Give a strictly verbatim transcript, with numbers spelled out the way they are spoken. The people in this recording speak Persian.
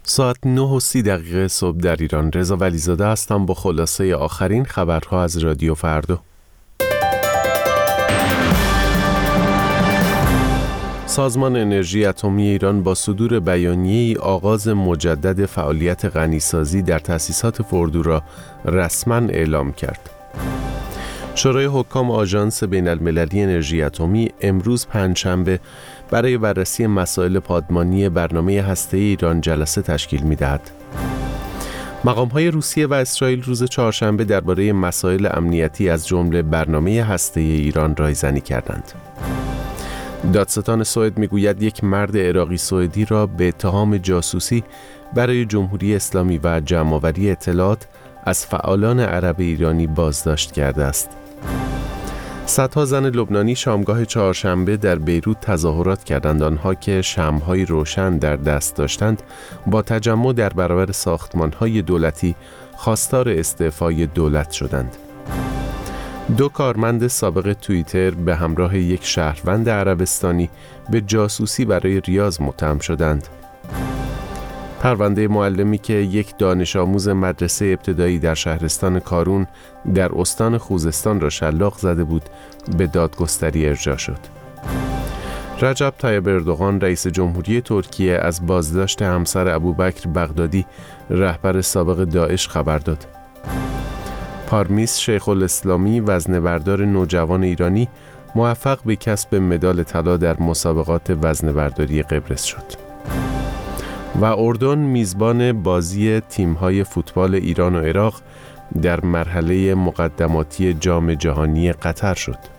ساعت نه و سی دقیقه صبح در ایران. رضا ولیزاده هستم با خلاصه آخرین خبرها از رادیو فردا. سازمان انرژی اتمی ایران با صدور بیانیه‌ای آغاز مجدد فعالیت غنیسازی در تأسیسات فردو را رسما اعلام کرد. شورای حکام آژانس بین‌المللی انرژی اتمی امروز پنجشنبه برای بررسی مسائل پادمانی برنامه هسته‌ای ایران جلسه تشکیل می‌دهد. مقام‌های روسیه و اسرائیل روز چهارشنبه درباره مسائل امنیتی از جمله برنامه هسته‌ای ایران رایزنی کردند. دادستان سوئد میگوید یک مرد عراقی سوئدی را به اتهام جاسوسی برای جمهوری اسلامی و جمع‌آوری اطلاعات از فعالان عرب ایرانی بازداشت کرده است. صدها زن لبنانی شامگاه چهارشنبه در بیروت تظاهرات کردند. آنها که شمع‌های روشن در دست داشتند با تجمع در برابر ساختمان‌های دولتی خواستار استعفای دولت شدند. دو کارمند سابق توییتر به همراه یک شهروند عربستانی به جاسوسی برای ریاض متهم شدند. پرونده معلمی که یک دانش آموز مدرسه ابتدایی در شهرستان کارون در استان خوزستان را شلاق زده بود به دادگستری ارجاع شد. رجب طیب اردوغان رئیس جمهوری ترکیه از بازداشت همسر ابوبکر بغدادی رهبر سابق داعش خبر داد. پارمیس شیخ الاسلامی وزنه‌بردار نوجوان ایرانی موفق به کسب مدال طلا در مسابقات وزنه‌برداری قبرس شد. و اردن میزبان بازی تیم‌های فوتبال ایران و عراق در مرحله مقدماتی جام جهانی قطر شد.